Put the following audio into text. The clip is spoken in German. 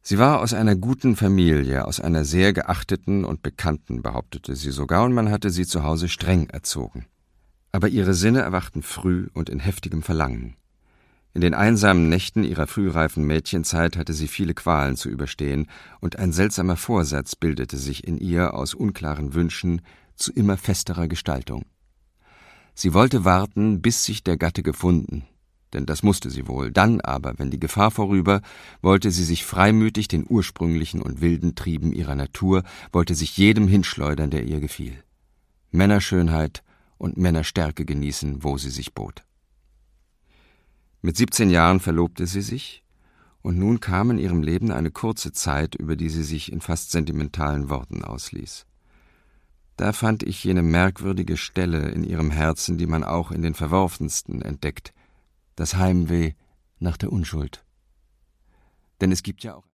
Sie war aus einer guten Familie, aus einer sehr geachteten und bekannten, behauptete sie sogar, und man hatte sie zu Hause streng erzogen. Aber ihre Sinne erwachten früh und in heftigem Verlangen. In den einsamen Nächten ihrer frühreifen Mädchenzeit hatte sie viele Qualen zu überstehen, und ein seltsamer Vorsatz bildete sich in ihr aus unklaren Wünschen zu immer festerer Gestaltung. Sie wollte warten, bis sich der Gatte gefunden, denn das musste sie wohl. Dann aber, wenn die Gefahr vorüber, wollte sie sich freimütig den ursprünglichen und wilden Trieben ihrer Natur, wollte sich jedem hinschleudern, der ihr gefiel. Männerschönheit und Männerstärke genießen, wo sie sich bot. Mit 17 Jahren verlobte sie sich, und nun kam in ihrem Leben eine kurze Zeit, über die sie sich in fast sentimentalen Worten ausließ. Da fand ich jene merkwürdige Stelle in ihrem Herzen, die man auch in den Verworfensten entdeckt, das Heimweh nach der Unschuld. Denn es gibt ja auch